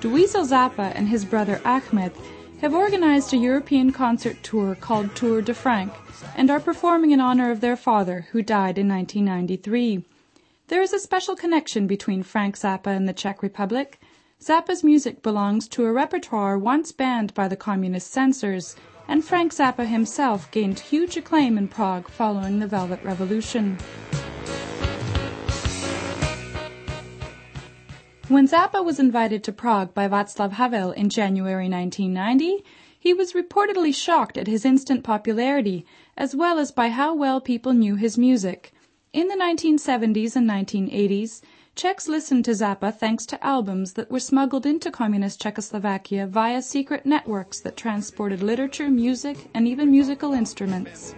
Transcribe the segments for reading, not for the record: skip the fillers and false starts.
Dweezil Zappa and his brother Ahmed have organized a European concert tour called Tour de Frank and are performing in honor of their father, who died in 1993. There is a special connection between Frank Zappa and the Czech Republic. Zappa's music belongs to a repertoire once banned by the communist censors, and Frank Zappa himself gained huge acclaim in Prague following the Velvet Revolution. When Zappa was invited to Prague by Václav Havel in January 1990, he was reportedly shocked at his instant popularity, as well as by how well people knew his music. In the 1970s and 1980s, Czechs listened to Zappa thanks to albums that were smuggled into communist Czechoslovakia via secret networks that transported literature, music, and even musical instruments.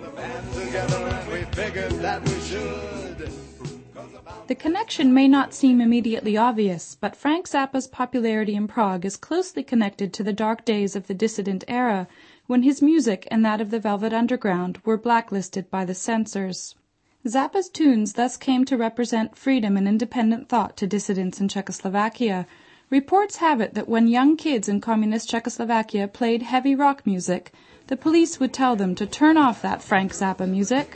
The connection may not seem immediately obvious, but Frank Zappa's popularity in Prague is closely connected to the dark days of the dissident era, when his music and that of the Velvet Underground were blacklisted by the censors. Zappa's tunes thus came to represent freedom and independent thought to dissidents in Czechoslovakia. Reports have it that when young kids in communist Czechoslovakia played heavy rock music, the police would tell them to turn off that Frank Zappa music.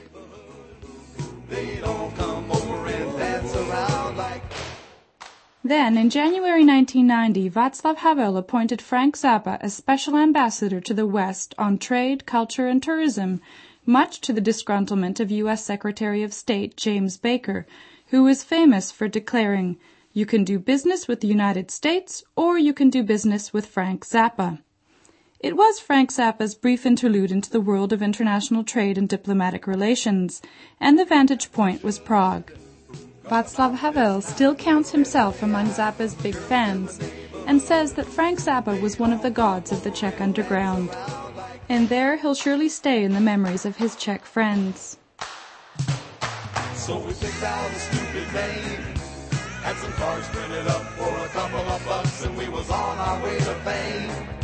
Then, in January 1990, Václav Havel appointed Frank Zappa as special ambassador to the West on trade, culture, and tourism, much to the disgruntlement of U.S. Secretary of State James Baker, who was famous for declaring, "You can do business with the United States, or you can do business with Frank Zappa." It was Frank Zappa's brief interlude into the world of international trade and diplomatic relations, and the vantage point was Prague. Václav Havel still counts himself among Zappa's big fans and says that Frank Zappa was one of the gods of the Czech underground. And there he'll surely stay in the memories of his Czech friends. So we picked out a stupid name, had some cards printed up for a couple of bucks, and we was on our way to fame.